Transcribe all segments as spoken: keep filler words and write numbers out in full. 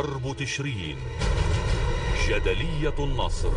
حرب تشرين، جدلية النصر.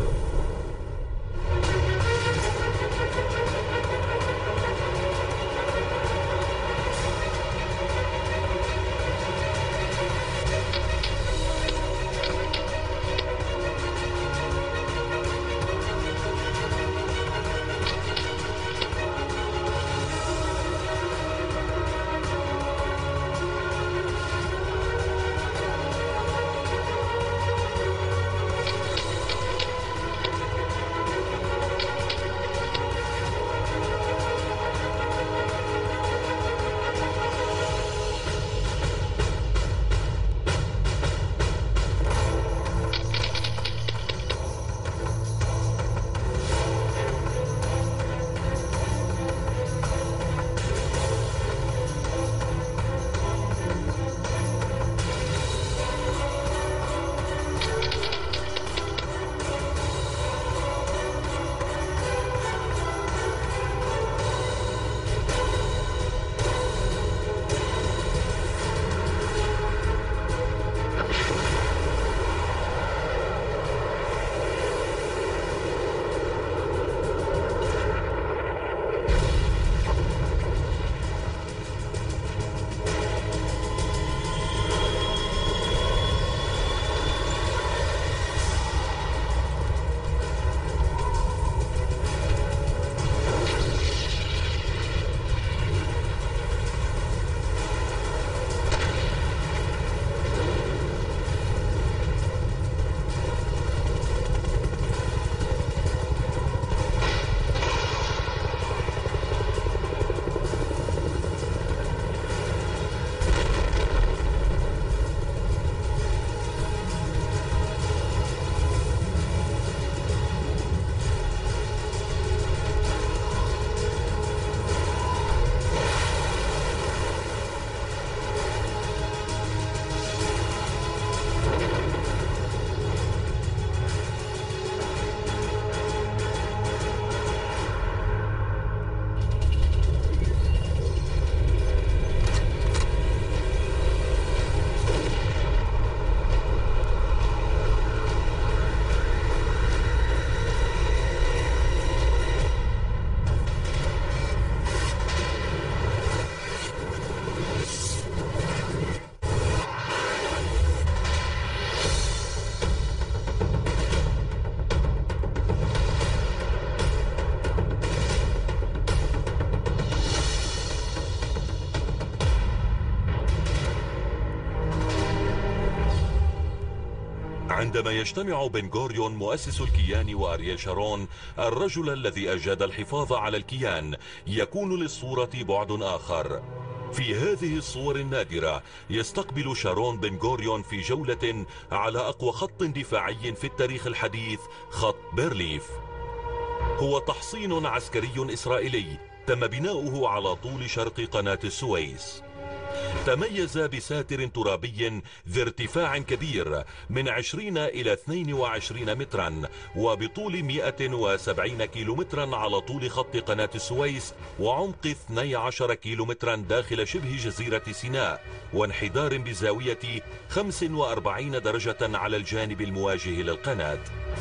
عندما يجتمع بن غوريون مؤسس الكيان وأرييل شارون، الرجل الذي أجاد الحفاظ على الكيان، يكون للصورة بعد آخر. في هذه الصور النادرة يستقبل شارون بن غوريون في جولة على أقوى خط دفاعي في التاريخ الحديث، خط بيرليف. هو تحصين عسكري إسرائيلي تم بناؤه على طول شرق قناة السويس. تميز بساتر ترابي ذي ارتفاع كبير من عشرين إلى اثنين وعشرين مترا، وبطول مئة وسبعين كيلومترا على طول خط قناة السويس، وعمق اثني عشر كيلومترا داخل شبه جزيرة سيناء، وانحدار بزاوية خمسة وأربعين درجة على الجانب المواجه للقناة.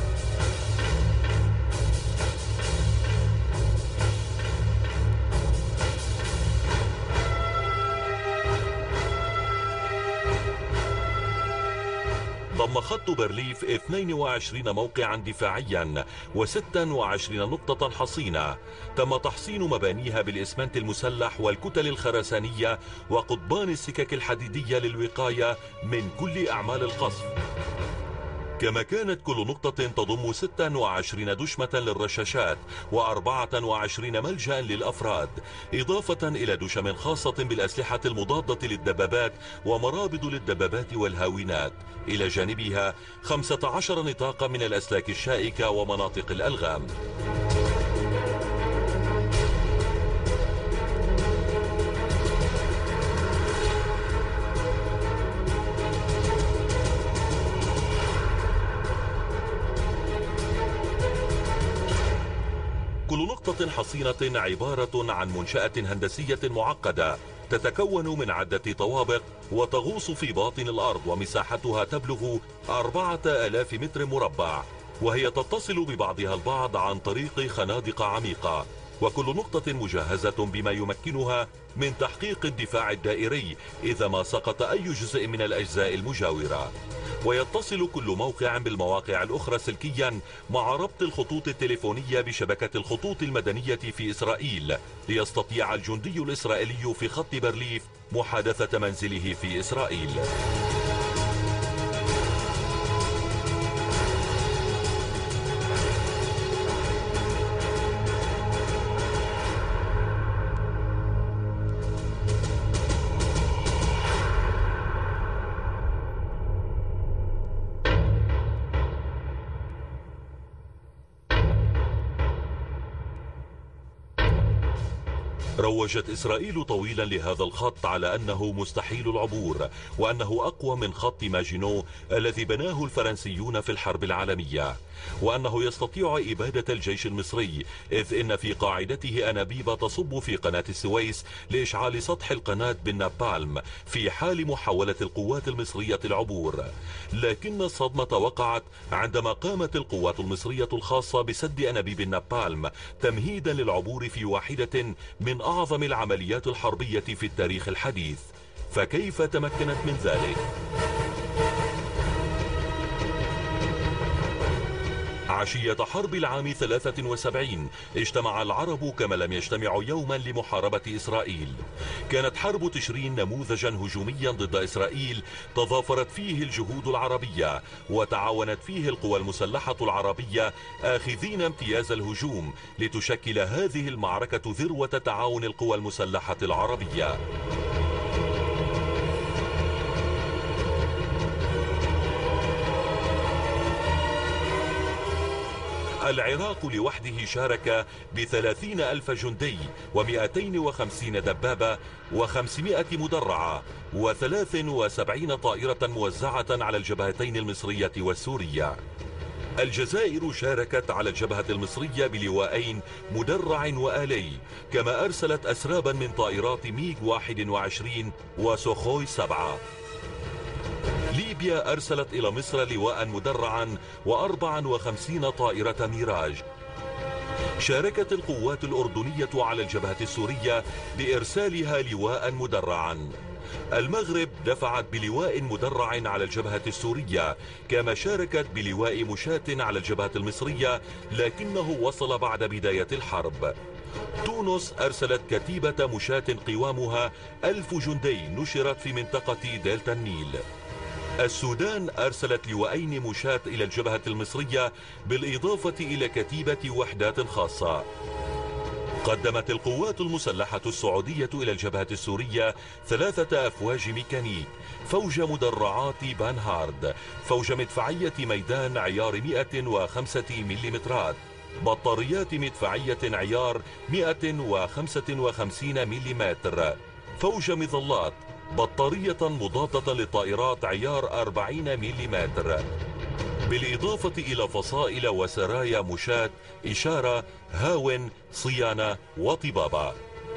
ضم خط بيرليف اثنين وعشرين موقعا دفاعيا وستة وعشرين نقطة حصينة. تم تحصين مبانيها بالإسمنت المسلح والكتل الخرسانية وقضبان السكك الحديدية للوقاية من كل أعمال القصف. كما كانت كل نقطة تضم ستة وعشرين دشمة للرشاشات وأربعة وعشرين ملجأ للأفراد، إضافة إلى دشم خاصة بالأسلحة المضادة للدبابات ومرابض للدبابات والهاوينات، إلى جانبها خمسة عشر نطاقا من الأسلاك الشائكة ومناطق الألغام. كل نقطة حصينة عبارة عن منشأة هندسية معقدة تتكون من عدة طوابق وتغوص في باطن الأرض، ومساحتها تبلغ أربعة آلاف متر مربع، وهي تتصل ببعضها البعض عن طريق خنادق عميقة، وكل نقطة مجهزة بما يمكنها من تحقيق الدفاع الدائري إذا ما سقط أي جزء من الأجزاء المجاورة. ويتصل كل موقع بالمواقع الأخرى سلكيا مع ربط الخطوط التليفونية بشبكة الخطوط المدنية في إسرائيل، ليستطيع الجندي الإسرائيلي في خط بارليف محادثة منزله في إسرائيل. روجت إسرائيل طويلا لهذا الخط على أنه مستحيل العبور، وأنه أقوى من خط ماجينو الذي بناه الفرنسيون في الحرب العالمية، وأنه يستطيع إبادة الجيش المصري، إذ إن في قاعدته أنابيب تصب في قناة السويس لإشعال سطح القناة بالنابالم في حال محاولة القوات المصرية العبور. لكن الصدمة وقعت عندما قامت القوات المصرية الخاصة بسد أنابيب النابالم تمهيدا للعبور في واحدة من أعظم العمليات الحربية في التاريخ الحديث. فكيف تمكنت من ذلك؟ عشية حرب العام ثلاثة وسبعين اجتمع العرب كما لم يجتمعوا يوما لمحاربة إسرائيل. كانت حرب تشرين نموذجا هجوميا ضد إسرائيل تضافرت فيه الجهود العربية، وتعاونت فيه القوى المسلحة العربية آخذين امتياز الهجوم، لتشكل هذه المعركة ذروة تعاون القوى المسلحة العربية. العراق لوحده شارك بثلاثين ألف جندي ومئتين وخمسين دبابة وخمسمائة مدرعة وثلاث وسبعين طائرة موزعة على الجبهتين المصرية والسورية. الجزائر شاركت على الجبهة المصرية بلواءين مدرع وآلي، كما أرسلت أسرابا من طائرات ميغ واحد وعشرين وسوخوي سبعة. ليبيا أرسلت إلى مصر لواء مدرعا وأربعا وخمسين طائرة ميراج. شاركت القوات الأردنية على الجبهة السورية بإرسالها لواء مدرعا. المغرب دفعت بلواء مدرع على الجبهة السورية، كما شاركت بلواء مشاة على الجبهة المصرية، لكنه وصل بعد بداية الحرب. تونس أرسلت كتيبة مشاة قوامها ألف جندي نشرت في منطقة دلتا النيل. السودان أرسلت لواءين مشاة إلى الجبهة المصرية بالإضافة إلى كتيبة وحدات خاصة. قدمت القوات المسلحة السعودية إلى الجبهة السورية ثلاثة أفواج ميكانيك، فوج مدرعات بانهارد، فوج مدفعية ميدان عيار مئة وخمسة مليمترات، بطاريات مدفعية عيار مئة وخمسة وخمسين مليمتر، فوج مظلات، بطارية مضادة للطائرات عيار أربعين مليمتر، بالإضافة إلى فصائل وسرايا مشاة، إشارة، هاون، صيانة وطبابة.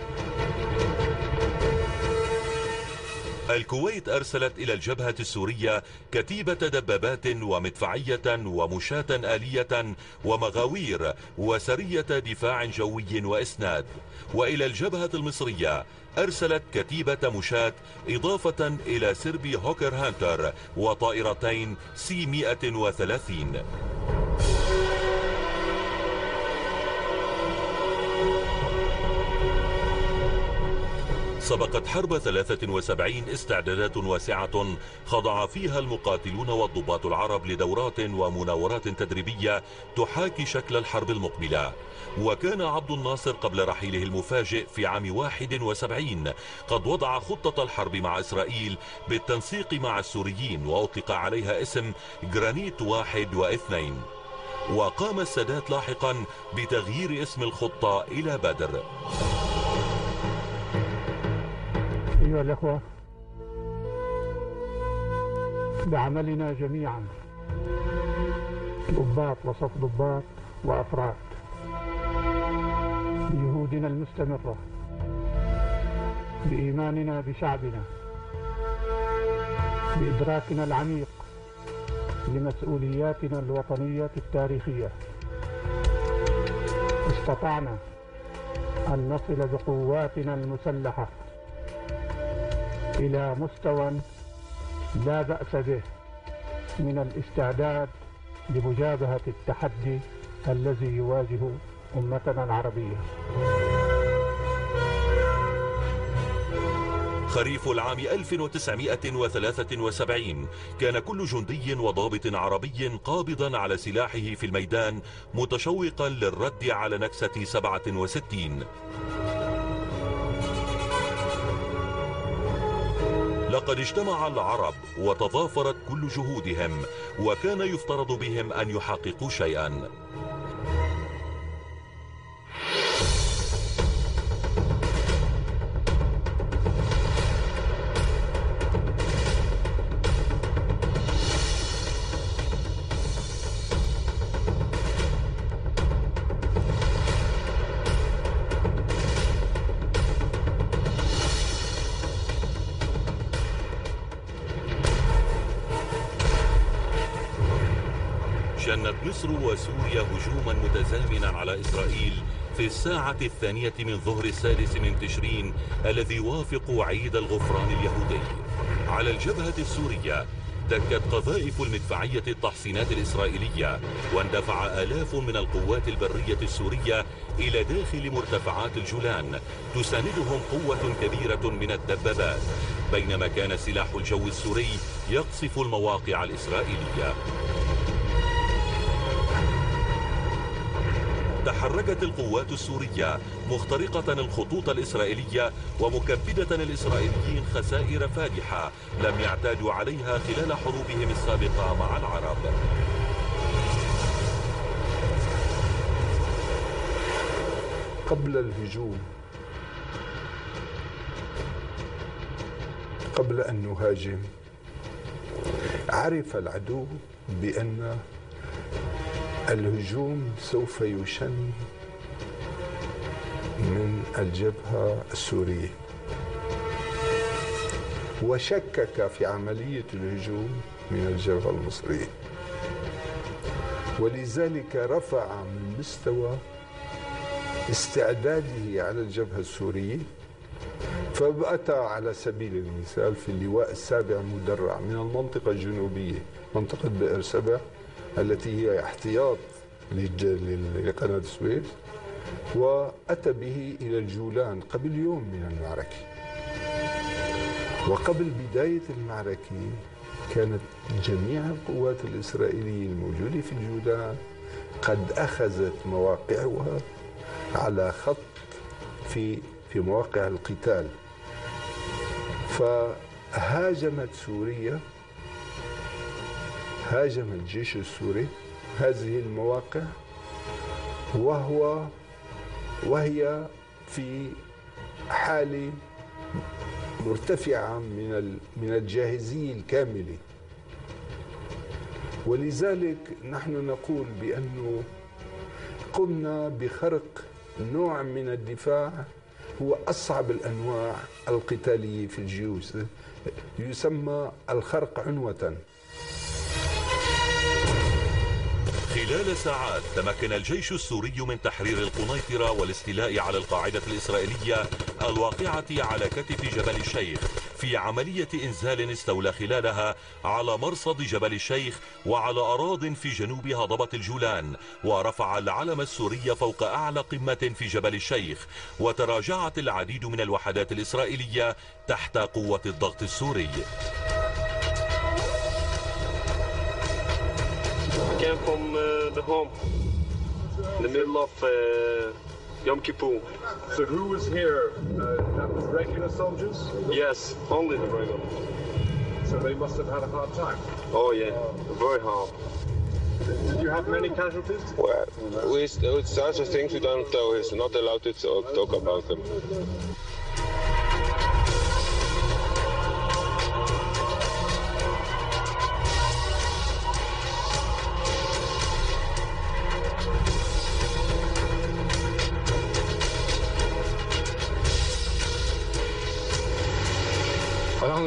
الكويت أرسلت إلى الجبهة السورية كتيبة دبابات ومدفعية ومشاة آلية ومغاوير وسرية دفاع جوي وإسناد. وإلى الجبهة المصرية أرسلت كتيبة مشاة إضافة إلى سربي هوكر هانتر وطائرتين سي مئة وثلاثين. سبقت حرب ثلاثة وسبعين استعدادات واسعة خضع فيها المقاتلون والضباط العرب لدورات ومناورات تدريبية تحاكي شكل الحرب المقبلة. وكان عبد الناصر قبل رحيله المفاجئ في عام واحد وسبعين قد وضع خطة الحرب مع إسرائيل بالتنسيق مع السوريين، وأطلق عليها اسم جرانيت واحد واثنين. وقام السادات لاحقا بتغيير اسم الخطة إلى بدر. أيها الأخوة، بعملنا جميعا ضباط وصف ضباط وأفراد، بجهودنا المستمرة بإيماننا بشعبنا، بإدراكنا العميق لمسؤولياتنا الوطنية التاريخية، استطعنا أن نصل بقواتنا المسلحة إلى مستوى لا بأس به من الاستعداد لمجابهة التحدي الذي يواجه أمتنا العربية. خريف العام ألف وتسعمائة وثلاثة وسبعين كان كل جندي وضابط عربي قابضا على سلاحه في الميدان متشوقا للرد على نكسة سبعة وستين. لقد اجتمع العرب وتضافرت كل جهودهم، وكان يفترض بهم أن يحققوا شيئا. شنت مصر وسوريا هجوما متزامنا على إسرائيل في الساعة الثانية من ظهر السادس من تشرين الذي يوافق عيد الغفران اليهودي. على الجبهة السورية دكت قذائف المدفعية التحصينات الإسرائيلية، واندفع آلاف من القوات البرية السورية إلى داخل مرتفعات الجولان تساندهم قوة كبيرة من الدبابات، بينما كان سلاح الجو السوري يقصف المواقع الإسرائيلية. تحركت القوات السورية مخترقة الخطوط الإسرائيلية ومكبدة الإسرائيليين خسائر فادحة لم يعتادوا عليها خلال حروبهم السابقة مع العرب. قبل الهجوم، قبل أن نهاجم، عرف العدو بأن الهجوم سوف يشن من الجبهة السورية، وشكك في عملية الهجوم من الجبهة المصرية، ولذلك رفع من مستوى استعداده على الجبهة السورية، فبأتى على سبيل المثال في اللواء السابع مدرع من المنطقة الجنوبية، منطقة بئر سبع التي هي احتياط لقناة السويس، وأتى به إلى الجولان قبل يوم من المعركة. وقبل بداية المعركة كانت جميع القوات الإسرائيلية الموجودة في الجولان قد أخذت مواقعها على خط في في مواقع القتال، فهاجمت سوريا، هاجم الجيش السوري هذه المواقع وهو وهي في حالة مرتفعة من من الجاهزية الكاملة. ولذلك نحن نقول بأنه قمنا بخرق نوع من الدفاع هو أصعب الأنواع القتالية في الجيوش، يسمى الخرق عنوة. خلال ساعات تمكن الجيش السوري من تحرير القنيطرة والاستيلاء على القاعدة الإسرائيلية الواقعة على كتف جبل الشيخ في عملية إنزال استولى خلالها على مرصد جبل الشيخ وعلى أراضٍ في جنوب هضبة الجولان، ورفع العلم السوري فوق أعلى قمة في جبل الشيخ، وتراجعت العديد من الوحدات الإسرائيلية تحت قوة الضغط السوري. Came from uh, the home, in the middle of uh, Yom Kippur. So who was here? Uh, that was regular soldiers? Yes, only the regular. So they must have had a hard time. Oh yeah, very hard. Did you have many casualties? Well, we, it's such a thing we don't know. It's not allowed to talk, talk about them.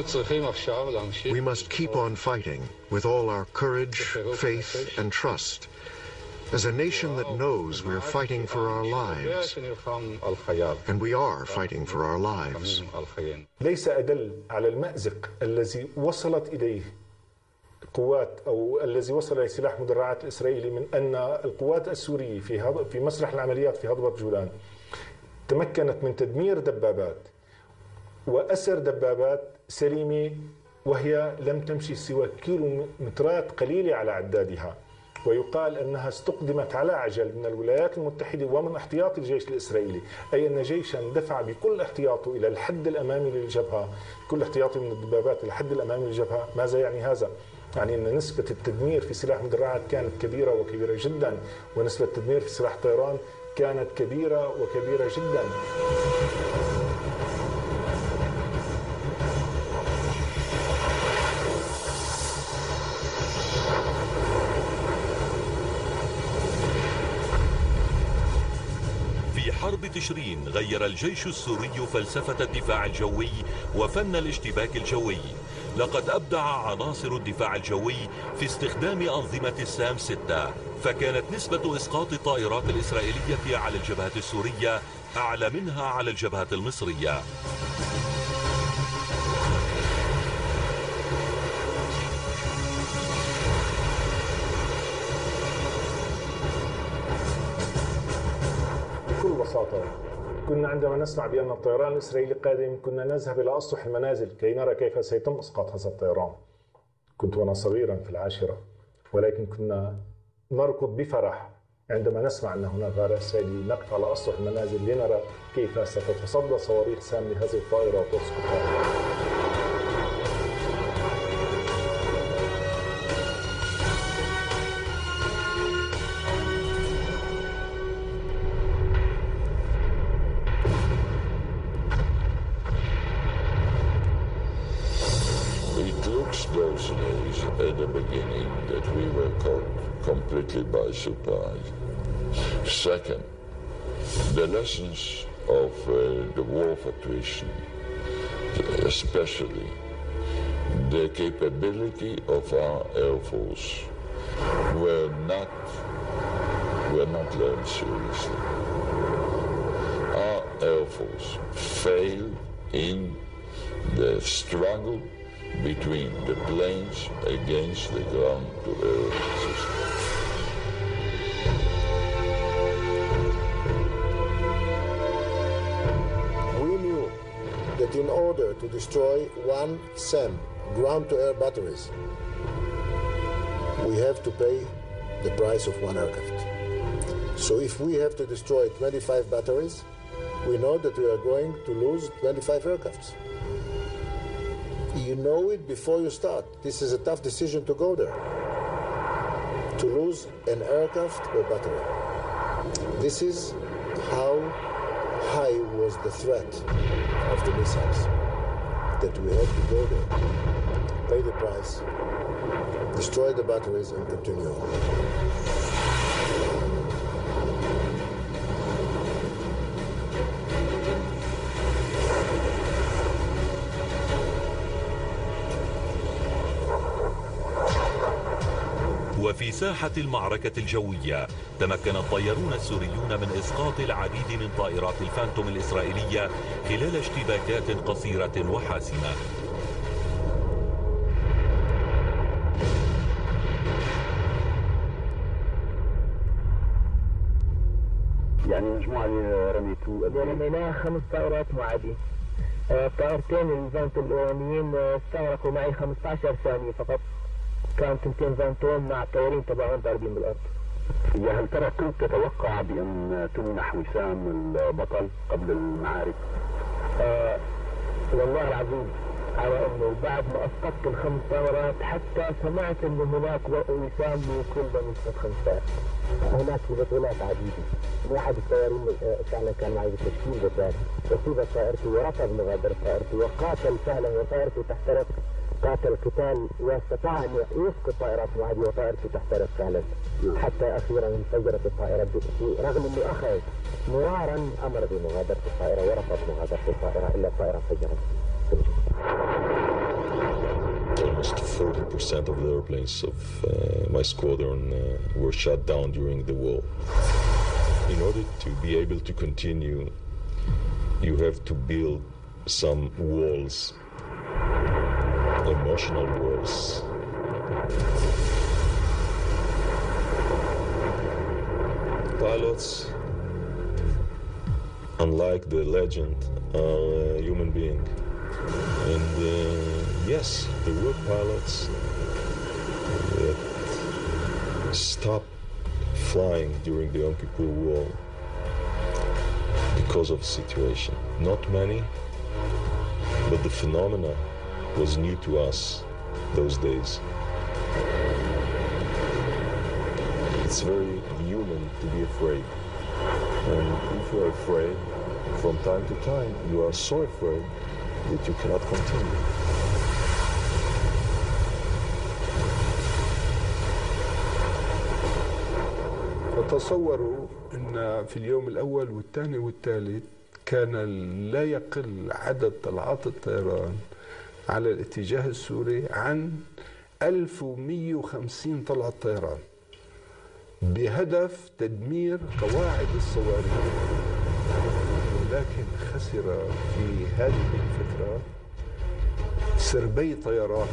We must keep on fighting with all our courage, faith, and trust. As a nation that knows we're fighting for our lives, and we are fighting for our lives. ليس أدل على المأزق الذي وصلت إليه القوات أو الذي وصل إلى سلاح مدرعات الإسرائيلي من أن القوات السورية في في مسرح العمليات في هضبة جولان تمكنت من تدمير دبابات وأسر دبابات سليمة وهي لم تمشي سوى كيلومترات قليلة على عدادها، ويقال أنها استقدمت على عجل من الولايات المتحدة ومن احتياط الجيش الإسرائيلي، أي أن جيشا دفع بكل احتياطه إلى الحد الأمامي للجبهة، كل احتياطه من الدبابات إلى الحد الأمامي للجبهة. ماذا يعني هذا؟ يعني أن نسبة التدمير في سلاح مدرعات كانت كبيرة وكبيرة جدا، ونسبة التدمير في سلاح طيران كانت كبيرة وكبيرة جدا. في حرب تشرين غير الجيش السوري فلسفة الدفاع الجوي وفن الاشتباك الجوي. لقد أبدع عناصر الدفاع الجوي في استخدام أنظمة السام ستة، فكانت نسبة إسقاط الطائرات الإسرائيلية على الجبهة السورية أعلى منها على الجبهة المصرية. بكل بساطة كنا عندما نسمع بأن الطيران الإسرائيلي قادم كنا نذهب إلى أسطح المنازل كي نرى كيف سيتم إسقاط هذا الطيران. كنت وأنا صغيرا في العاشرة، ولكن كنا نركض بفرح عندما نسمع أن هناك غارة إسرائيلي، نقف على أسطح المنازل لنرى كيف ستتصدى صواريخ سام لهذه الطائرة وتسقطها. Those days at the beginning that we were caught completely by surprise. Second, the lessons of uh, the war of attrition, especially the capability of our Air Force, were not, were not learned seriously. Our Air Force failed in the struggle between the planes against the ground-to-air system. We knew that in order to destroy one SAM, ground-to-air batteries, we have to pay the price of one aircraft. So if we have to destroy twenty-five batteries, we know that we are going to lose twenty-five aircrafts. You know it before you start. This is a tough decision to go there, to lose an aircraft or battery. This is how high was the threat of the missiles, that we had to go there, pay the price, destroy the batteries, and continue on. وفي ساحة المعركة الجوية تمكن الطيارون السوريون من إسقاط العديد من طائرات الفانتوم الإسرائيلية خلال اشتباكات قصيرة وحاسمة. يعني مجموعة اللي رميتوا رميناها خمس طائرات معادي. الطائرتين الفانتوم الأولانيين استغرقوا معي خمسة عشر ثانية فقط. كان تنتين فانتوم مع الطيارين تبعهم ضاربين بالارض. يا هل ترى كنت تتوقع بان تمنح وسام البطل قبل المعارك؟ آه والله العظيم على انه بعد ما اسقطت الخمس طائرات حتى سمعت انه هناك وسام لكل من خمسات. هناك بطولات عديده. واحد الطيارين فعلا كان معي بالتشكيل بس اصيبت طائرته ورفض مغادره طائرته وقاتل فعلا وطائرته تحترق. قاتل قتال واستطاع ان يسقط طائرات معادية وطائرته تحترق فعلا حتى اخيرا انفجرت الطائرة رغم انه اخذ مرارا امر بمغادرة الطائرة ورفض مغادرة الطائرة الا الطائرة انفجرت. forty percent of the airplanes of uh, my squadron uh, were shot down during the war. In order to be able to continue, you have to build some walls, emotional walls. Pilots, unlike the legend, are a human being. And uh, yes, there were pilots that stopped flying during the Yom Kippur War because of the situation. Not many, but the phenomena was new to us those days. It's very human to be afraid. And if you are afraid, from time to time, you are so afraid that you cannot continue. فتصوروا أن في اليوم الأول والثاني والثالث كان لا يقل عدد طلعات الطيران على الاتجاه السوري عن ألف ومئة وخمسين طلعة طيران بهدف تدمير قواعد الصواريخ. ولكن خسر في هذه الفترة سربي طيران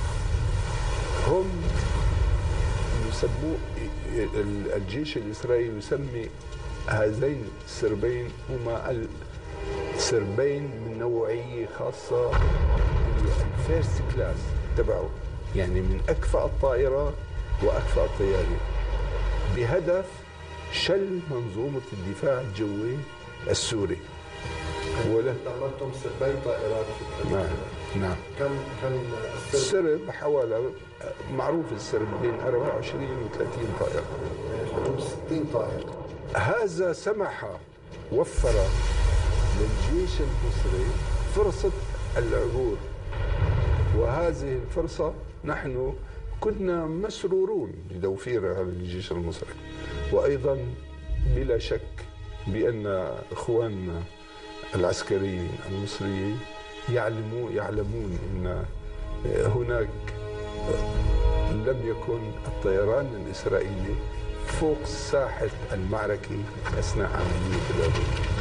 هم يسموه الجيش الإسرائيلي يسمي هذين السربين هما السربين من نوعية خاصة الفيرست كلاس تبعه، يعني من أكفأ الطائرات وأكفأ الطيارين، بهدف شل منظومة الدفاع الجوي السوري. ولا عملتم سربين طائرات في نعم نعم كم كم السرب حوالي معروف السرب بين أربعة وعشرين و ثلاثين طائرة، ستين طائرة. هذا سمح وفر للجيش المصري فرصة العبور، وهذه الفرصة نحن كنا مسرورون بتوفيرها للجيش المصري. وأيضا بلا شك بأن إخواننا العسكريين المصريين يعلمون يعلمون أن هناك لم يكن الطيران الإسرائيلي فوق ساحة المعركة أثناء عملية العبور.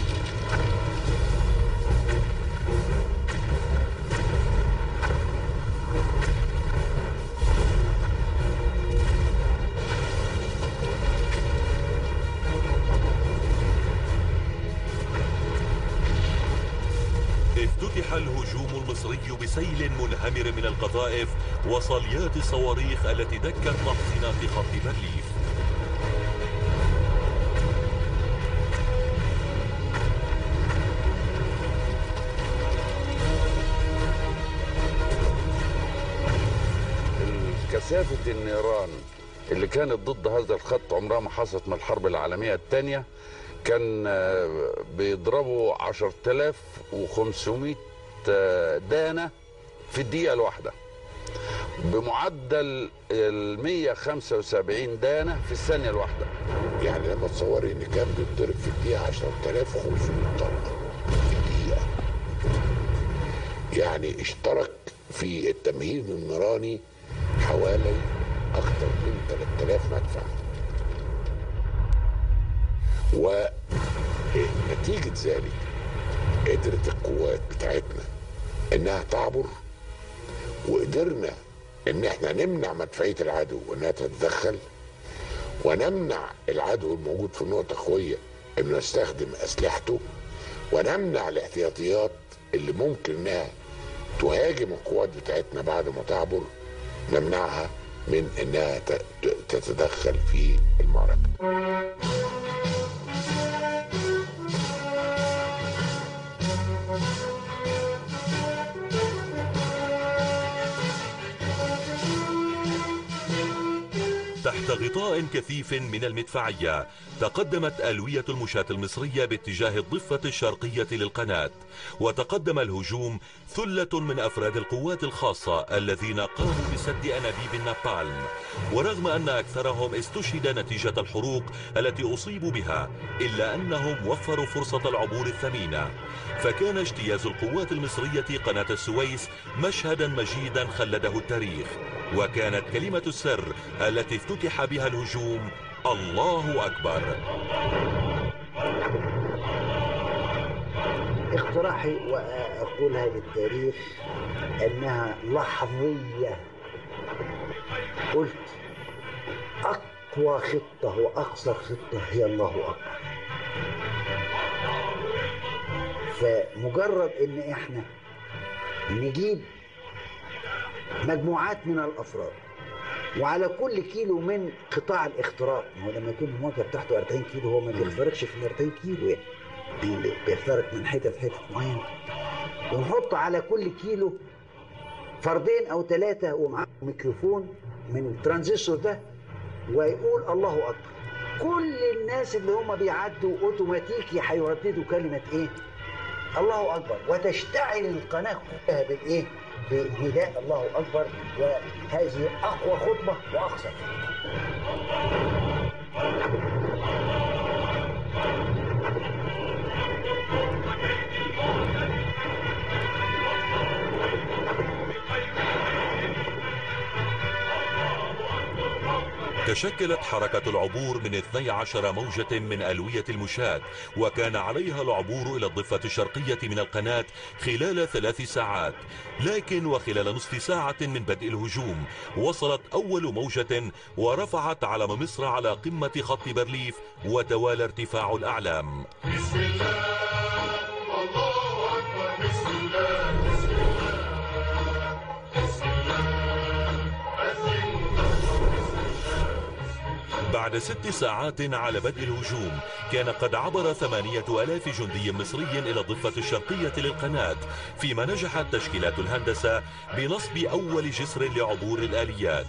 افتتح الهجوم المصري بسيل منهمر من القذائف وصليات الصواريخ التي دكت تحصينات خط بارليف. كثافة النيران اللي كانت ضد هذا الخط عمرها ما حصلت من الحرب العالمية الثانية. كان بيضربوا عشرة آلاف وخمسمئة دانة في الدقيقة الواحدة بمعدل ال مئة وخمسة وسبعين دانة في الثانية الواحدة. يعني لما تصوري ان كان بيتضرب في الدقيقة عشرة آلاف وخمسمئة طلقة في الدقيقة، يعني اشترك في التمهيد النيراني حوالي أكثر من ثلاثة آلاف مدفع. ونتيجة ذلك قدرت القوات بتاعتنا انها تعبر، وقدرنا ان احنا نمنع مدفعية العدو انها تتدخل، ونمنع العدو الموجود في النقطة خوية انه يستخدم اسلحته، ونمنع الاحتياطيات اللي ممكن انها تهاجم القوات بتاعتنا بعد ما تعبر، نمنعها من انها تتدخل في المعركة. تحت غطاء كثيف من المدفعية تقدمت ألوية المشاة المصرية باتجاه الضفة الشرقية للقناة، وتقدم الهجوم ثلة من أفراد القوات الخاصة الذين قاموا بسد أنابيب النابالم، ورغم أن أكثرهم استشهد نتيجة الحروق التي أصيبوا بها، إلا أنهم وفروا فرصة العبور الثمينة. فكان اجتياز القوات المصرية قناة السويس مشهدا مجيدا خلده التاريخ. وكانت كلمة السر التي افتتح بها الهجوم الله أكبر. اقتراحي وأقولها للتاريخ أنها لحظية. قلت أقوى خطة وأقصر خطة هي الله أكبر. فمجرد ان احنا نجيب مجموعات من الافراد وعلى كل كيلو من قطاع الاختراق، ما هو لما يكون المواجهه بتاعته أربعين كيلو هو ما بيخترقش في ال أربعين كيلو، يعني بيخترق من حتت حتت معينه، ونحط على كل كيلو فردين او ثلاثه ومعاهم ميكروفون من الترانزستور ده ويقول الله اكبر. كل الناس اللي هم بيعدوا اوتوماتيكي هيرددوا كلمه ايه؟ الله أكبر، وتشتعل القناة كلها بالإيه؟ بنداء الله أكبر، وهذه أقوى خطبة وأقصر. تشكلت حركة العبور من اثني عشر موجة من ألوية المشاة، وكان عليها العبور إلى الضفة الشرقية من القناة خلال ثلاث ساعات. لكن وخلال نصف ساعة من بدء الهجوم وصلت أول موجة ورفعت علم مصر على قمة خط بارليف، وتوالى ارتفاع الأعلام. بسم الله الله أكبر، بسم الله بسم الله بسم الله. بعد ست ساعات على بدء الهجوم كان قد عبر ثمانية آلاف جندي مصري إلى الضفة الشرقية للقناة، فيما نجحت تشكيلات الهندسة بنصب أول جسر لعبور الآليات.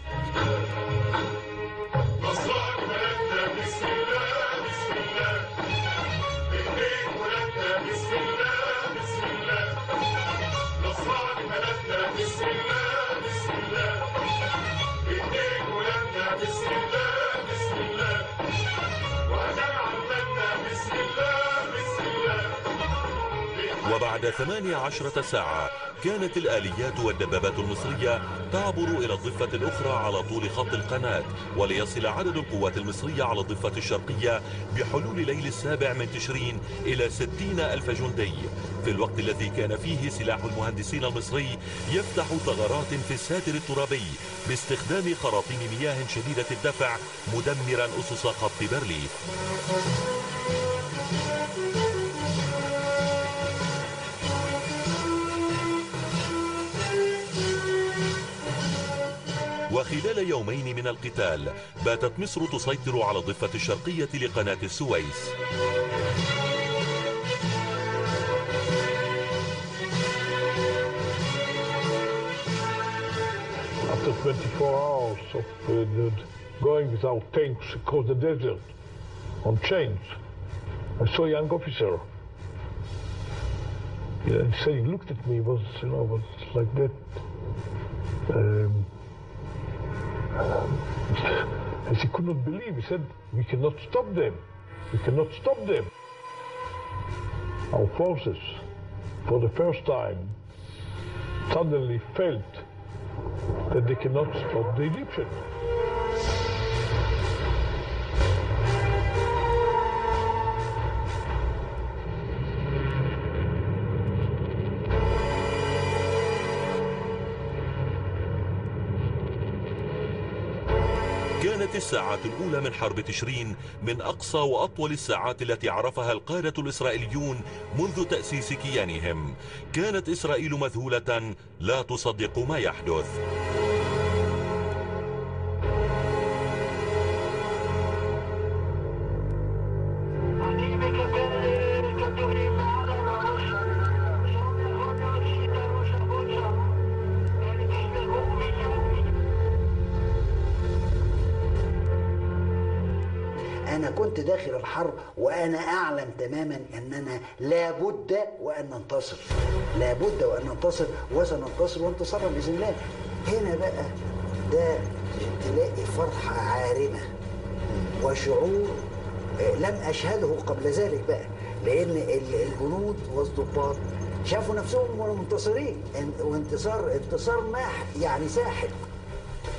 وبعد ثمانية عشرة ساعة كانت الآليات والدبابات المصرية تعبر إلى الضفة الأخرى على طول خط القناة، وليصل عدد القوات المصرية على الضفة الشرقية بحلول ليل السابع من تشرين إلى ستين ألف جندي، في الوقت الذي كان فيه سلاح المهندسين المصري يفتح ثغرات في الساتر الترابي باستخدام خراطيم مياه شديدة الدفع مدمرا أسس خط بارليف. وخلال يومين من القتال باتت مصر تسيطر على الضفة الشرقية لقناة السويس. After twenty-four hours of uh, going without tanks across the desert on chains, I saw a young officer. Yeah, he said he looked at me, was you know was like that. Um, As he could not believe, he said, we cannot stop them. We cannot stop them. Our forces, for the first time, suddenly felt that they cannot stop the Egyptians. كانت الساعات الأولى من حرب تشرين من أقصى وأطول الساعات التي عرفها القادة الإسرائيليون منذ تأسيس كيانهم. كانت إسرائيل مذهولة لا تصدق ما يحدث. أنا كنت داخل الحرب وأنا أعلم تماما أننا لابد وأن ننتصر، لابد وأن ننتصر وسننتصر وانتصارا بإذن الله. هنا بقى ده تلاقي فرحة عارمة وشعور لم أشهده قبل ذلك بقى، لأن الجنود والضباط شافوا نفسهم منتصرين، وانتصار انتصار ماح يعني ساحق.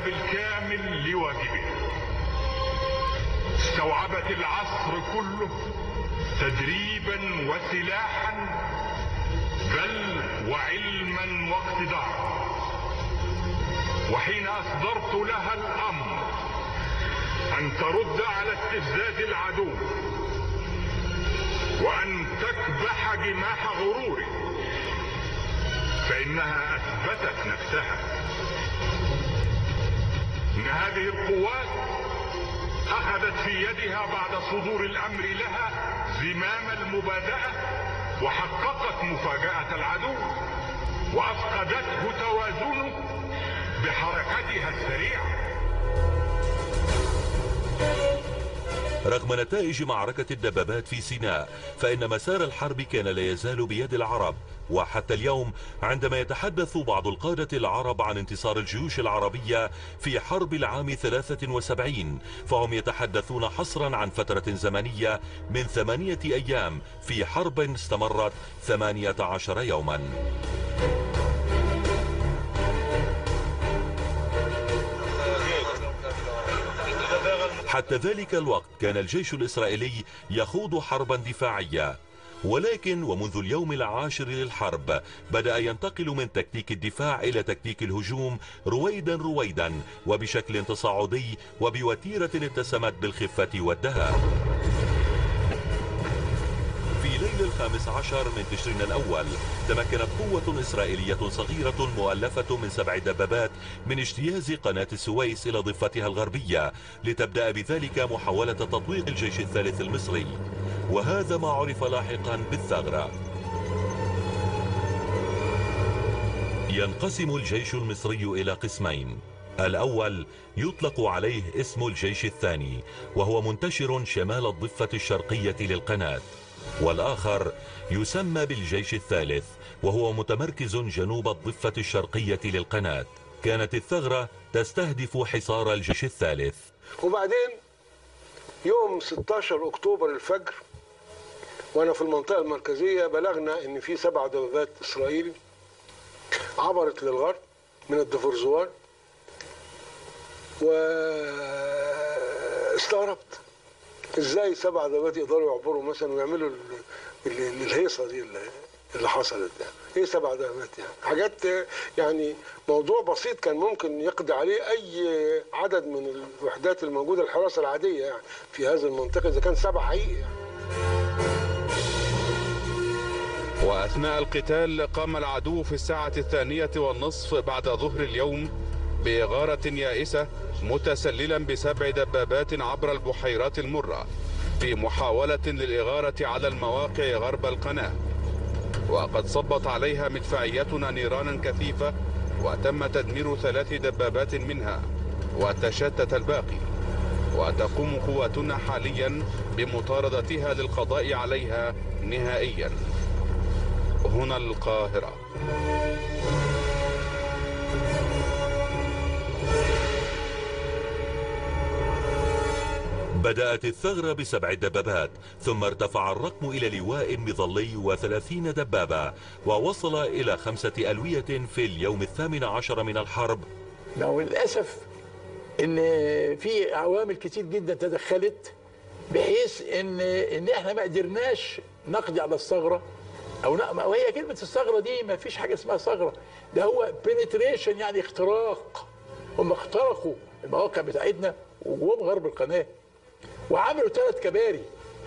بالكامل لواجبها. استوعبت العصر كله تدريبا وسلاحا بل وعلما واقتدارا. وحين أصدرت لها الأمر أن ترد على استفزاز العدو وأن تكبح جماح غروره، فإنها أثبتت نفسها. إن هذه القوات أخذت في يدها بعد صدور الأمر لها زمام المبادئة، وحققت مفاجأة العدو وأفقدته توازنه بحركتها السريعة. رغم نتائج معركة الدبابات في سيناء، فإن مسار الحرب كان لا يزال بيد العرب. وحتى اليوم عندما يتحدث بعض القادة العرب عن انتصار الجيوش العربية في حرب العام ثلاثة وسبعين، فهم يتحدثون حصرا عن فترة زمنية من ثمانية أيام في حرب استمرت ثمانية عشر يوما. حتى ذلك الوقت كان الجيش الإسرائيلي يخوض حربا دفاعية، ولكن ومنذ اليوم العاشر للحرب بدأ ينتقل من تكتيك الدفاع إلى تكتيك الهجوم رويدا رويدا وبشكل تصاعدي وبوتيرة اتسمت بالخفة والدهاء. في ليل الخامس عشر من تشرين الأول تمكنت قوة إسرائيلية صغيرة مؤلفة من سبع دبابات من اجتياز قناة السويس إلى ضفتها الغربية، لتبدأ بذلك محاولة تطويق الجيش الثالث المصري، وهذا ما عرف لاحقا بالثغرة. ينقسم الجيش المصري إلى قسمين، الأول يطلق عليه اسم الجيش الثاني، وهو منتشر شمال الضفة الشرقية للقناة، والآخر يسمى بالجيش الثالث وهو متمركز جنوب الضفة الشرقية للقناة. كانت الثغرة تستهدف حصار الجيش الثالث. وبعدين يوم ستة عشر أكتوبر الفجر وأنا في المنطقة المركزية بلغنا إن في سبع دبابات إسرائيلي عبرت للغرب من الدفرزوار، واستغربت ازاي سبع دبابات يقدروا يعبروا مثلا ويعملوا الهيصه دي اللي حصلت ده. ايه سبع دبابات يعني؟ حاجات يعني موضوع بسيط كان ممكن يقضي عليه اي عدد من الوحدات الموجوده الحراسه العاديه يعني في هذه المنطقه اذا كان سبع حقيقي يعني. وأثناء القتال قام العدو في الساعة الثانية والنصف بعد ظهر اليوم بإغارة يائسة متسللا بسبع دبابات عبر البحيرات المرة في محاولة للإغارة على المواقع غرب القناة، وقد صبت عليها مدفعيتنا نيرانا كثيفة وتم تدمير ثلاث دبابات منها وتشتت الباقي، وتقوم قواتنا حاليا بمطاردتها للقضاء عليها نهائيا. هنا القاهرة. بدأت الثغرة بسبع دبابات، ثم ارتفع الرقم إلى لواء مظلي وثلاثين دبابة، ووصل إلى خمسة ألوية في اليوم الثامن عشر من الحرب. للأسف إن في عوامل كتير جدا تدخلت بحيث إن إن إحنا ما قدرناش نقضي على الثغرة، أو وهي كلمة الثغرة دي ما فيش حاجة اسمها ثغرة، ده هو بنتريشن يعني اختراق. هم اخترقوا المواقع بتاعتنا وجوهم غرب القناة وعملوا ثلاث كباري.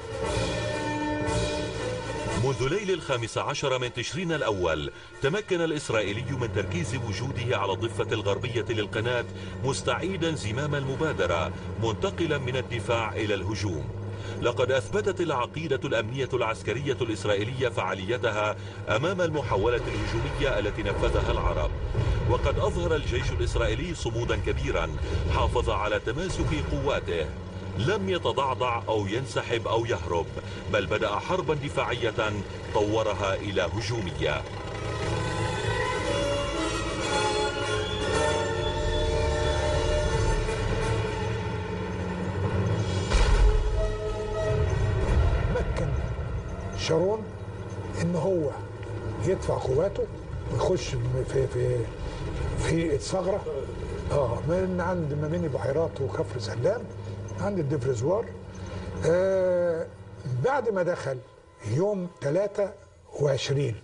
منذ ليل الخامس عشر من تشرين الأول تمكن الإسرائيلي من تركيز وجوده على الضفة الغربية للقناة مستعيدا زمام المبادرة منتقلا من الدفاع إلى الهجوم. لقد أثبتت العقيدة الأمنية العسكرية الإسرائيلية فعاليتها أمام المحاولة الهجومية التي نفذها العرب، وقد أظهر الجيش الإسرائيلي صمودا كبيرا حافظ على تماسك قواته، لم يتضعضع أو ينسحب أو يهرب، بل بدأ حربا دفاعية طورها إلى هجومية. مكن شارون ان هو يدفع قواته ويخش في في في الثغره اه من عند ما بين بحيرات وكفر سلام عند الدفرزوار. آه بعد ما دخل يوم ثلاثة وعشرين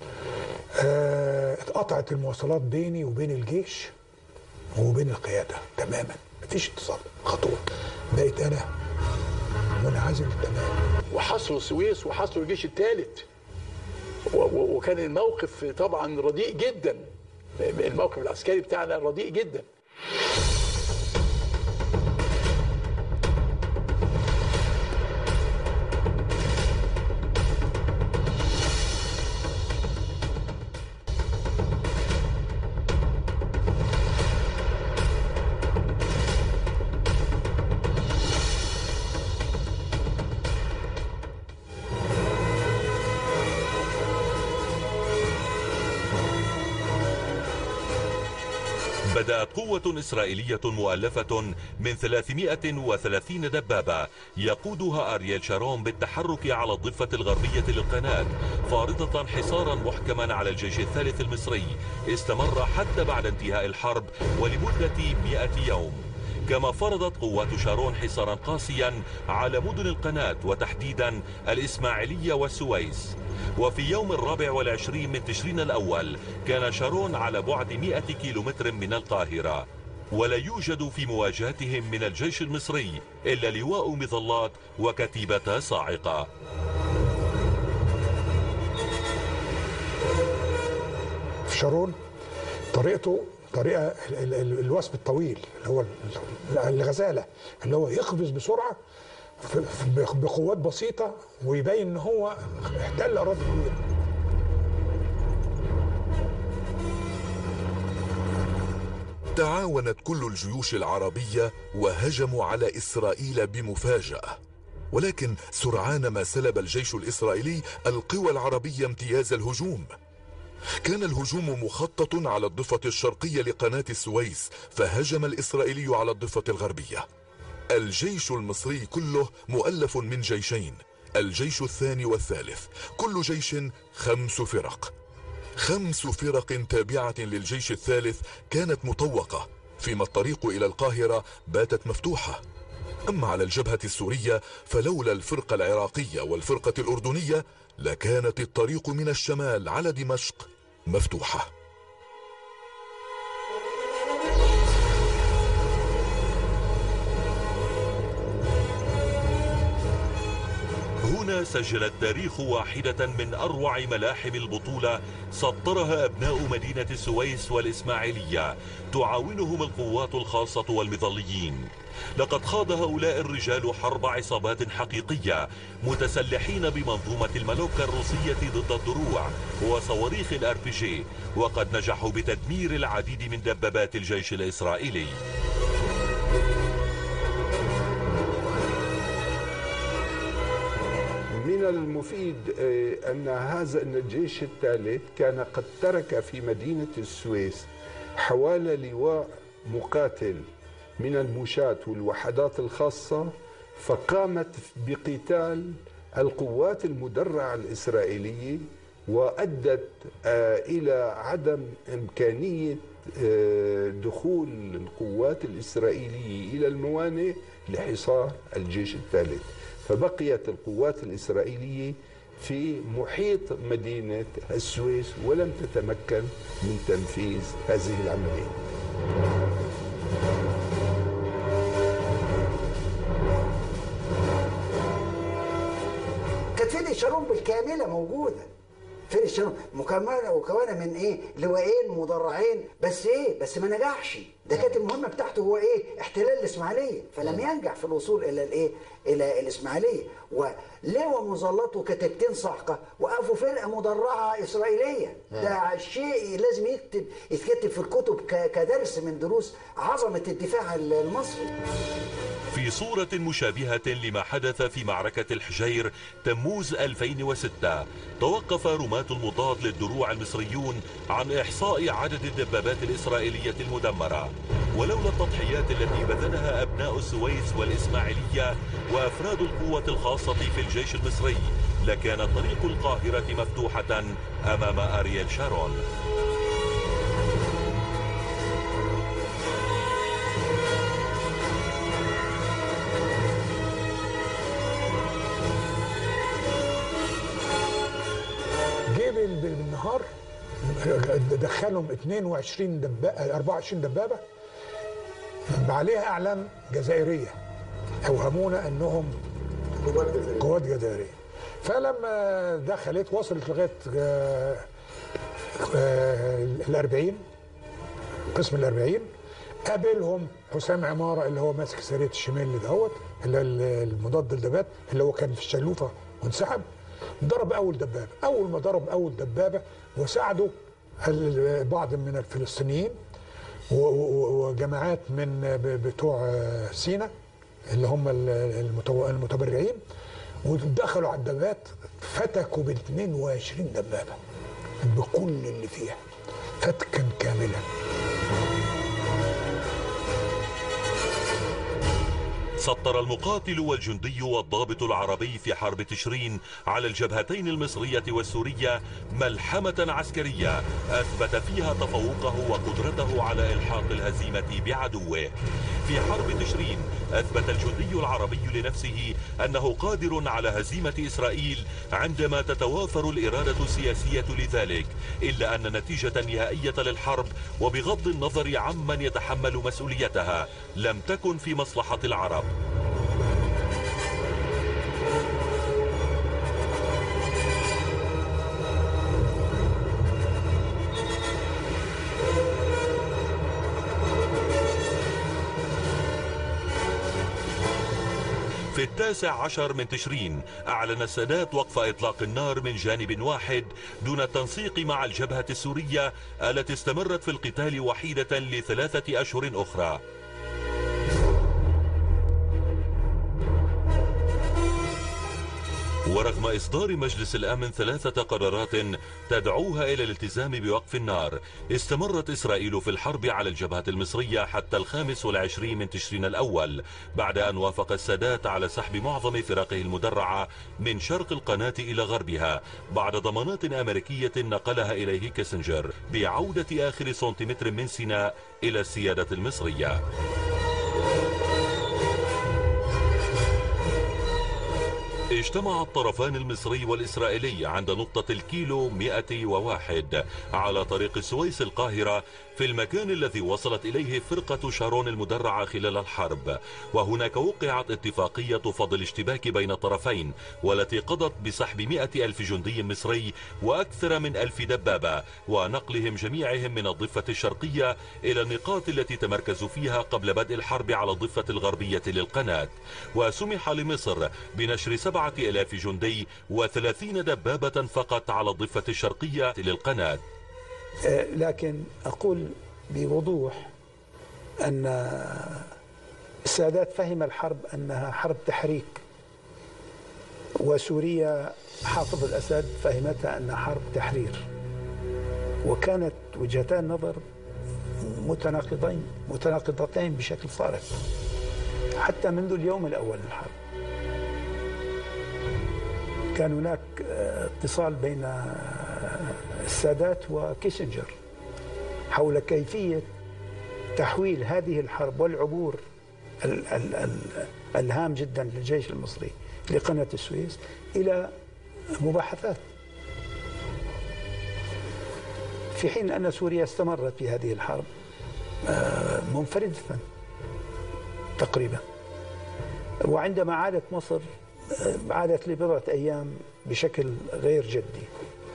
آه اتقطعت المواصلات بيني وبين الجيش وبين القياده تماما، مفيش اتصال خطوه، بقيت انا منعزل تماما. وحصروا السويس وحصروا الجيش الثالث، وكان الموقف طبعا رديء جدا، الموقف العسكري بتاعنا رديء جدا. بدأت قوة إسرائيلية مؤلفة من ثلاثمائة وثلاثين دبابة يقودها أرييل شارون بالتحرك على الضفة الغربية للقناة، فارضة حصارا محكما على الجيش الثالث المصري استمر حتى بعد انتهاء الحرب ولمدة مئة يوم. كما فرضت قوات شارون حصارا قاسيا على مدن القناة وتحديدا الإسماعيلية والسويس. وفي يوم الرابع والعشرين من تشرين الأول كان شارون على بعد مئة كيلومتر من القاهرة، ولا يوجد في مواجهتهم من الجيش المصري إلا لواء مظلات وكتيبة صاعقة. في شارون طريقته طريقة الوثب الطويل اللي هو الغزالة، اللي هو يقفز بسرعة بقوات بسيطة ويبين ان هو احتل اراضي كبيرة. تعاونت كل الجيوش العربية وهجموا على إسرائيل بمفاجأة، ولكن سرعان ما سلب الجيش الإسرائيلي القوى العربية امتياز الهجوم. كان الهجوم مخطط على الضفة الشرقية لقناة السويس، فهجم الإسرائيلي على الضفة الغربية. الجيش المصري كله مؤلف من جيشين، الجيش الثاني والثالث، كل جيش خمس فرق. خمس فرق تابعة للجيش الثالث كانت مطوقة، فيما الطريق إلى القاهرة باتت مفتوحة. أما على الجبهة السورية فلولا الفرقة العراقية والفرقة الأردنية لكانت الطريق من الشمال على دمشق مفتوحة. هنا سجل التاريخ واحدة من أروع ملاحم البطولة سطرها أبناء مدينة السويس والإسماعيلية، تعاونهم القوات الخاصة والمظليين. لقد خاض هؤلاء الرجال حرب عصابات حقيقية متسلحين بمنظومة الملوكة الروسية ضد الدروع وصواريخ الار بي جي، وقد نجحوا بتدمير العديد من دبابات الجيش الإسرائيلي. من المفيد أن هذا أن الجيش الثالث كان قد ترك في مدينة السويس حوالي لواء مقاتل من المشاة والوحدات الخاصة، فقامت بقتال القوات المدرعة الإسرائيلية، وأدت إلى عدم إمكانية دخول القوات الإسرائيلية إلى الموانئ لحصار الجيش الثالث، فبقيت القوات الإسرائيلية في محيط مدينة السويس ولم تتمكن من تنفيذ هذه العملية. كانت فرقة شارون بالكاملة موجودة، فرقة شارون مكونة مكونة من ايه؟ لواءين مدرعين، بس ايه؟ بس ما نجحش، ده كانت المهمة بتاعته هو ايه؟ احتلال الإسماعيلية، فلم ينجح في الوصول إلى الايه؟ إلى الإسماعيلية، ولواء مظلات وكتيبتين صاعقة وقفوا فرقة مدرعة إسرائيلية، ده شيء لازم يكتب يتكتب في الكتب كدرس من دروس عظمة الدفاع المصري. في صورة مشابهة لما حدث في معركة الحجير تموز ألفين وستة، توقف رماة المضاد للدروع المصريون عن إحصاء عدد الدبابات الإسرائيلية المدمرة، ولولا التضحيات التي بذلها أبناء السويس والإسماعيلية وأفراد القوة الخاصة في الجيش المصري لكان طريق القاهرة مفتوحة أمام أرييل شارون. دخلهم اثنين وعشرين دبابة أربعة وعشرين دبابة عليها أعلام جزائرية، أوهمونا أنهم قوات جزائرية قوات جزائرية. فلما دخلت وصلت لغاية الأربعين، قسم الأربعين، قابلهم حسام عمارة اللي هو ماسك سرية الشمال اللي دهوت اللي المضاد للدبابات اللي هو كان في الشلوفة وانسحب، ضرب أول دبابة. أول ما ضرب أول دبابة وساعدوا بعض من الفلسطينيين وجماعات من بتوع سيناء اللي هم المتبرعين، ودخلوا على الدبابات فتكوا ب اثنين وعشرين دبابة بكل اللي فيها فتكا كاملا. سطر المقاتل والجندي والضابط العربي في حرب تشرين على الجبهتين المصرية والسورية ملحمة عسكرية أثبت فيها تفوقه وقدرته على إلحاق الهزيمة بعدوه. في حرب تشرين أثبت الجندي العربي لنفسه أنه قادر على هزيمة إسرائيل عندما تتوافر الإرادة السياسية لذلك، إلا أن النتيجة النهائية للحرب وبغض النظر عمن يتحمل مسؤوليتها لم تكن في مصلحة العرب. في التاسع عشر من تشرين أعلن السادات وقف إطلاق النار من جانب واحد دون التنسيق مع الجبهة السورية التي استمرت في القتال وحيدة لثلاثة أشهر أخرى. ورغم إصدار مجلس الأمن ثلاثة قرارات تدعوها إلى الالتزام بوقف النار، استمرت إسرائيل في الحرب على الجبهة المصرية حتى الخامس والعشرين من تشرين الأول، بعد أن وافق السادات على سحب معظم فرقه المدرعة من شرق القناة إلى غربها بعد ضمانات أمريكية نقلها إليه كيسنجر بعودة آخر سنتيمتر من سيناء إلى السيادة المصرية. اجتمع الطرفان المصري والإسرائيلي عند نقطة الكيلو مئة وواحد على طريق السويس القاهرة في المكان الذي وصلت إليه فرقة شارون المدرعة خلال الحرب، وهناك وقعت اتفاقية فض الاشتباك بين الطرفين والتي قضت بسحب مئة ألف جندي مصري وأكثر من ألف دبابة ونقلهم جميعهم من الضفة الشرقية إلى النقاط التي تمركزوا فيها قبل بدء الحرب على الضفة الغربية للقناة. وسمح لمصر بنشر سبعة آلاف جندي وثلاثين دبابة فقط على الضفة الشرقية للقناة. لكن أقول بوضوح أن السادات فهم الحرب أنها حرب تحريك، وسوريا حافظ الأسد فهمتها أنها حرب تحرير، وكانت وجهتان نظر متناقضين متناقضتين بشكل صارخ حتى منذ اليوم الأول للحرب. كان هناك اتصال بين السادات وكيسنجر حول كيفية تحويل هذه الحرب والعبور ال ال ال الهام جدا للجيش المصري لقناة السويس إلى مباحثات، في حين أن سوريا استمرت في هذه الحرب منفردة تقريبا. وعندما عادت مصر عادت لبضعة أيام بشكل غير جدي.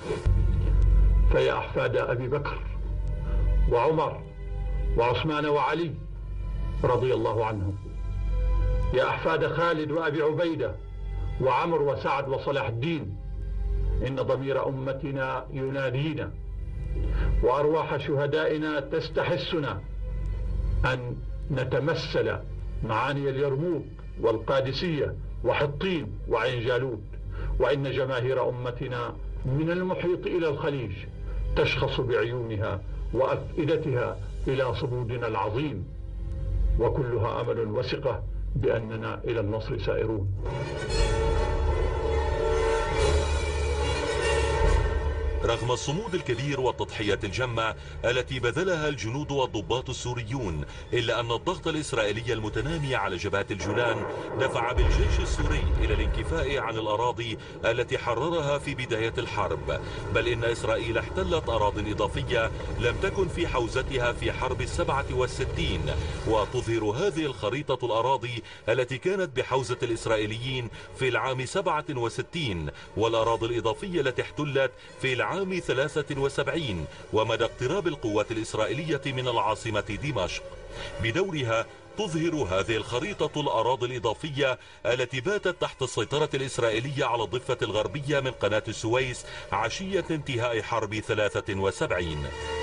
فيا أحفاد أبي بكر وعمر وعثمان وعلي رضي الله عنهم، يا أحفاد خالد وأبي عبيدة وعمر وسعد وصلاح الدين، إن ضمير أمتنا ينادينا وأرواح شهدائنا تستحسنا أن نتمثل معاني اليرموك والقادسية وحطين وعين جالوت، وإن جماهير أمتنا من المحيط إلى الخليج تشخص بعيونها وأفئدتها إلى صمودنا العظيم، وكلها أمل وثقة بأننا إلى النصر سائرون. رغم الصمود الكبير والتضحيات الجمة التي بذلها الجنود والضباط السوريون، إلا أن الضغط الإسرائيلي المتنامي على جبهات الجولان دفع بالجيش السوري إلى الانكفاء عن الأراضي التي حررها في بداية الحرب، بل إن إسرائيل احتلت أراضٍ إضافية لم تكن في حوزتها في حرب السبعة والستين. وتظهر هذه الخريطة الأراضي التي كانت بحوزة الإسرائيليين في العام سبعة وستين، والأراضي الإضافية التي احتلت في العام عام ثلاثة وسبعين، ومدى اقتراب القوات الإسرائيلية من العاصمة دمشق. بدورها تظهر هذه الخريطة الأراضي الإضافية التي باتت تحت السيطرة الإسرائيلية على الضفة الغربية من قناة السويس عشية انتهاء حرب ثلاثة وسبعين.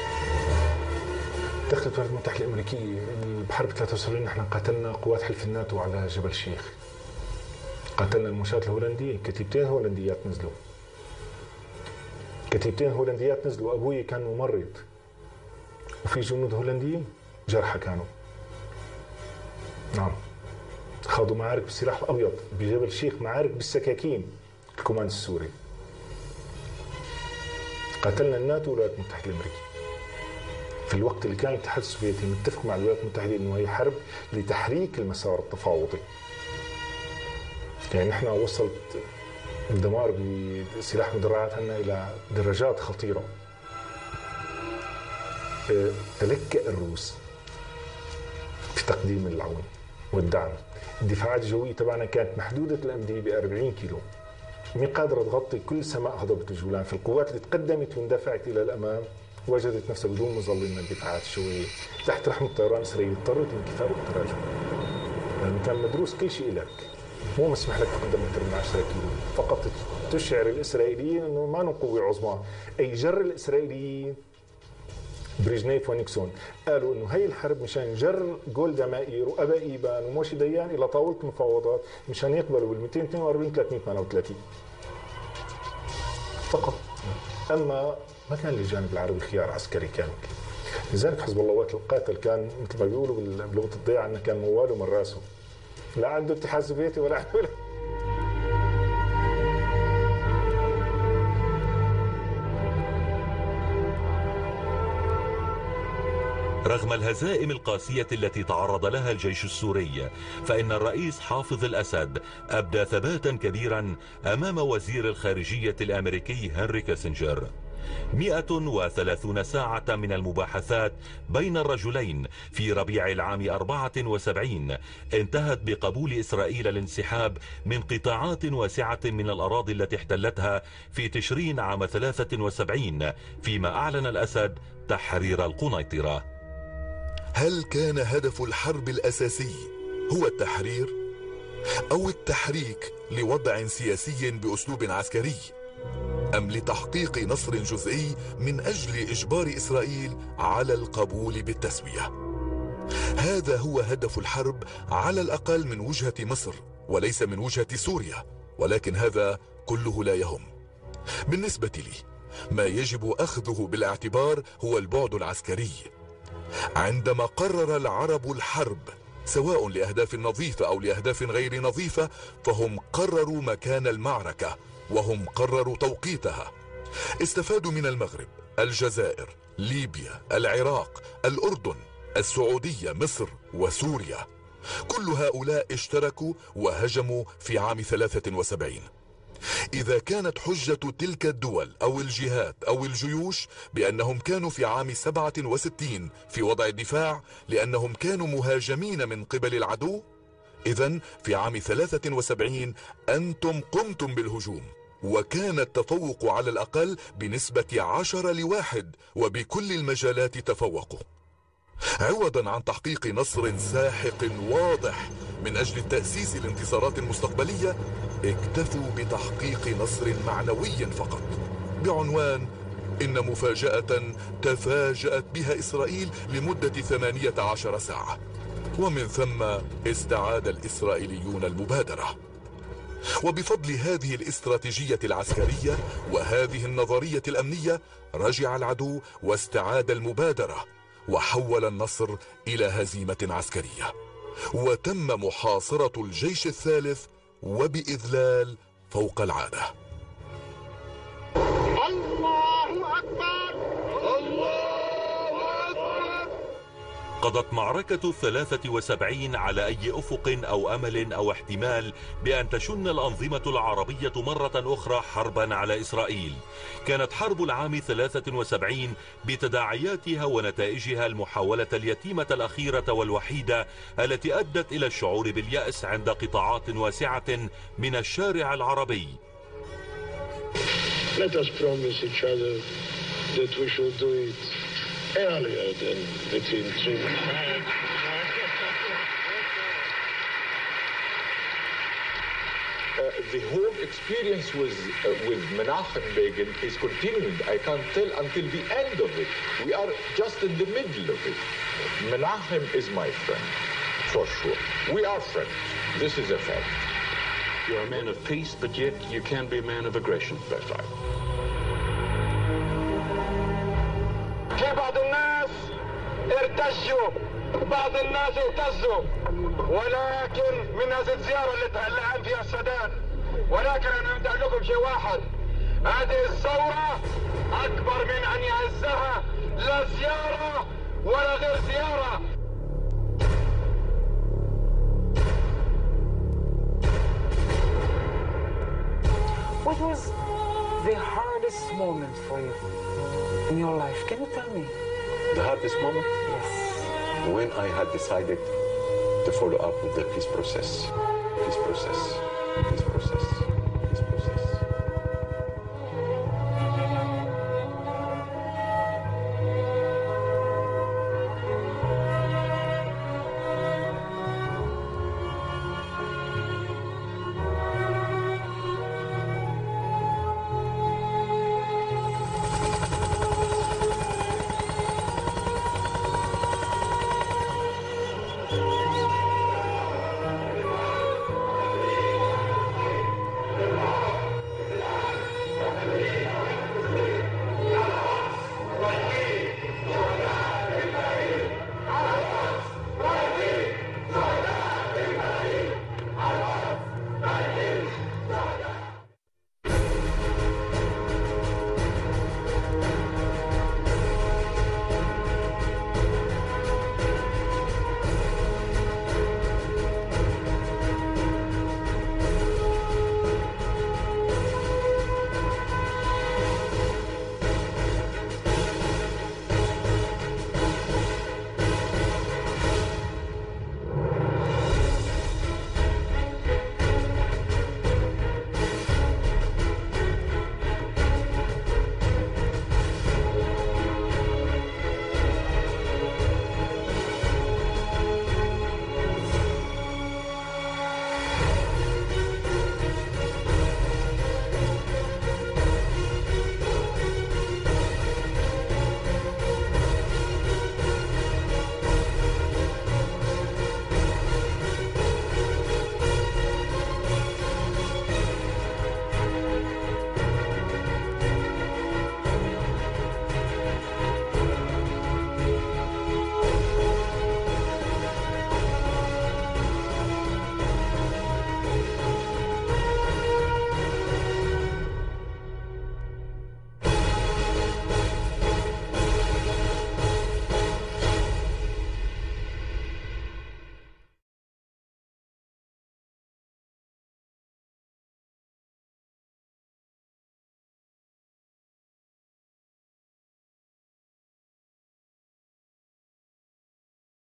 دخلت الولايات المتحدة الأمريكية بحرب ثلاثة وسبعين. نحن قاتلنا قوات حلف الناتو على جبل شيخ، قاتلنا المنشآت الهولندية، كتيبتين هولنديات نزلوا كتيبتين هولنديات نزلوا أبوي كان ممرض، وفي جنود هولنديين جرحى كانوا. نعم، خاضوا معارك بالسلاح الأبيض بجبل الشيخ، معارك بالسكاكين الكوماند السوري. قاتلنا الناتو والولايات المتحدة الأمريكية في الوقت اللي كان الاتحاد السوفيتي متفق مع الولايات المتحدة إنه هي حرب لتحريك المسار التفاوضي. يعني نحن وصلت الدمار بسلاح مدرعات عنا إلى درجات خطيرة. تلكأ الروس في تقديم العون والدعم. الدفاعات الجوية تبعنا كانت محدودة الأمدية ب أربعين كيلو، مين قادرة تغطي كل سماء هضبة الجولان. في القوات اللي تقدمت واندفعت إلى الأمام وجدت نفسها بدون مظلة من الدفاعات الجوية تحت رحمة الطيران الإسرائيلي، اضطرت للانكفاء والتراجع، لأنه كان مدروس كل شيء لك. مو مسمح لك تقدم أكثر من عشرة كيلو، فقط تشعر الإسرائيليين أنه ما قوة عظمى. أي جر الإسرائيليين بريجنيف ونيكسون قالوا أنه هي الحرب مشان جر جولدا مائير وأبا إيبان وموشي ديان إلى طاولة المفاوضات مشان يقبلوا بال مئتين واثنين وأربعين ثلاثمئة وثمانية وثلاثين فقط. أما ما كان للجانب العربي خيار عسكري كامل. لذلك حزب الله وقت القاتل كان مثل ما بيقولوا بلغة الضيعة أنه كان مواله من راسه، لا عنده اتحاد سوفيتي ولا عنده. رغم الهزائم القاسية التي تعرض لها الجيش السوري، فإن الرئيس حافظ الأسد أبدى ثباتا كبيرا أمام وزير الخارجية الأمريكي هنري كيسنجر. مئة وثلاثون ساعة من المباحثات بين الرجلين في ربيع العام أربعة وسبعين انتهت بقبول إسرائيل الانسحاب من قطاعات واسعة من الأراضي التي احتلتها في تشرين عام ثلاثة وسبعين، فيما أعلن الأسد تحرير القنيطرة. هل كان هدف الحرب الأساسي هو التحرير أو التحريك لوضع سياسي بأسلوب عسكري، أم لتحقيق نصر جزئي من أجل إجبار إسرائيل على القبول بالتسوية؟ هذا هو هدف الحرب على الأقل من وجهة مصر وليس من وجهة سوريا، ولكن هذا كله لا يهم. بالنسبة لي ما يجب أخذه بالاعتبار هو البعد العسكري. عندما قرر العرب الحرب سواء لأهداف نظيفة أو لأهداف غير نظيفة، فهم قرروا مكان المعركة وهم قرروا توقيتها. استفادوا من المغرب، الجزائر، ليبيا، العراق، الأردن، السعودية، مصر وسوريا. كل هؤلاء اشتركوا وهجموا في عام ثلاثة وسبعين. إذا كانت حجة تلك الدول أو الجهات أو الجيوش بأنهم كانوا في عام سبعة وستين في وضع الدفاع لأنهم كانوا مهاجمين من قبل العدو، إذن في عام ثلاثة وسبعين أنتم قمتم بالهجوم، وكان التفوق على الأقل بنسبة عشرة لواحد، وبكل المجالات تفوقوا. عوضا عن تحقيق نصر ساحق واضح من أجل تأسيس الانتصارات المستقبلية، اكتفوا بتحقيق نصر معنوي فقط بعنوان إن مفاجأة تفاجأت بها إسرائيل لمدة ثمانية عشر ساعة، ومن ثم استعاد الإسرائيليون المبادرة. وبفضل هذه الاستراتيجية العسكرية وهذه النظرية الأمنية رجع العدو واستعاد المبادرة، وحول النصر إلى هزيمة عسكرية، وتم محاصرة الجيش الثالث وبإذلال فوق العادة. الله قضت معركة الثلاثة وسبعين على أي أفق أو أمل أو احتمال بأن تشن الأنظمة العربية مرة أخرى حربا على إسرائيل. كانت حرب العام ثلاثة وسبعين بتداعياتها ونتائجها المحاولة اليتيمة الأخيرة والوحيدة التي أدت إلى الشعور باليأس عند قطاعات واسعة من الشارع العربي. Let us promise each other that we should do it earlier than within three months. Uh, the whole experience with uh, with Menachem Begin is continuing. I can't tell until the end of it. We are just in the middle of it. Menachem is my friend, for sure. We are friends. This is a fact. You're a man of peace, but yet you can be a man of aggression. That's right. في بعض الناس ارتجوا بعض الناس اهتزوا، ولكن من هذه الزيارة اللي تهلعن فيها السادات، ولكن أنا بدي أقول لكم شيء واحد، هذه الثورة أكبر من أن يعزها لا زيارة ولا غير زيارة. What was the hardest moment for you in your life? Can you tell me? The hardest moment? Yes. When I had decided to follow up with the peace process. Peace process. Peace process.